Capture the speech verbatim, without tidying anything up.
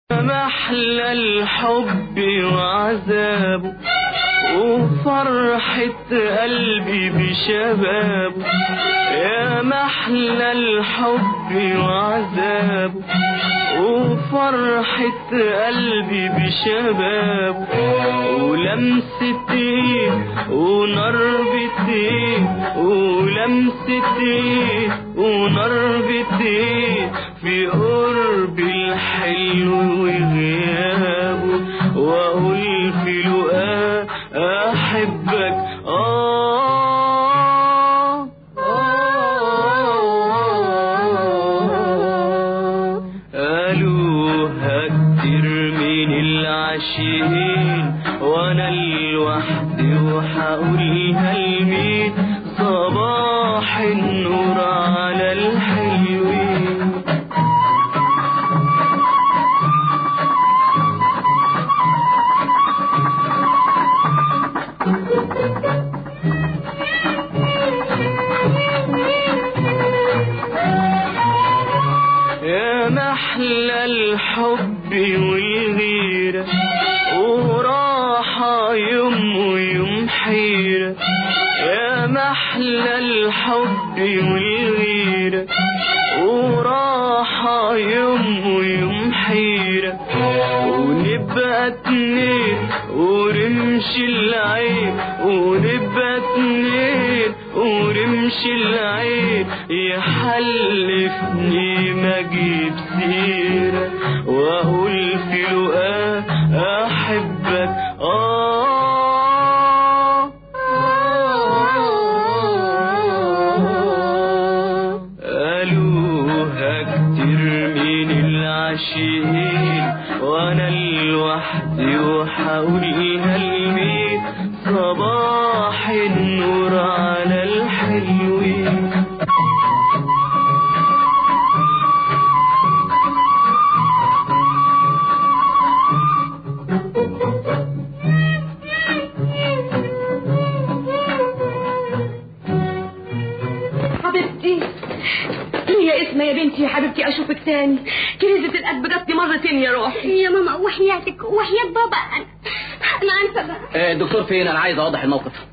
محلى الحب وعذابه وفرحة قلبي بشبابه، يا محلى الحب وعذابه وفرحة قلبي بشبابه، ولمسة ايه ونربة ايه ولمسة ايه ونربة ايه في قرب الحلو وغيابه، واقول في لقاه احبك آه آه. قالوها كتير من العاشقين وانا لوحدي وحقولها لمين، صباح النور على الحلوين. يا محلى الحب والغيرة وراحة يوم ويوم حيرة، يا محلى الحب والغيرة وراحة يوم ويوم حيرة، ونبقى اتنين ورمش العين ونبقى اتنين ورمش العين يحلفني ما اجيب سيرة، واقول في لقاه احبك آه قالوها كتير من العاشقين وانا لوحدي وحقولها لمين، صباح النور على الحلوين. حبيبتي يا اسماء يا بنتي يا حبيبتي، اشوفك تاني. كريزة القلب جاتني مرتين يا روحي. يا ماما وحياتك وحياة بابا انا انا انسى بقى. الدكتور فين؟ انا عايز اوضح الموقف.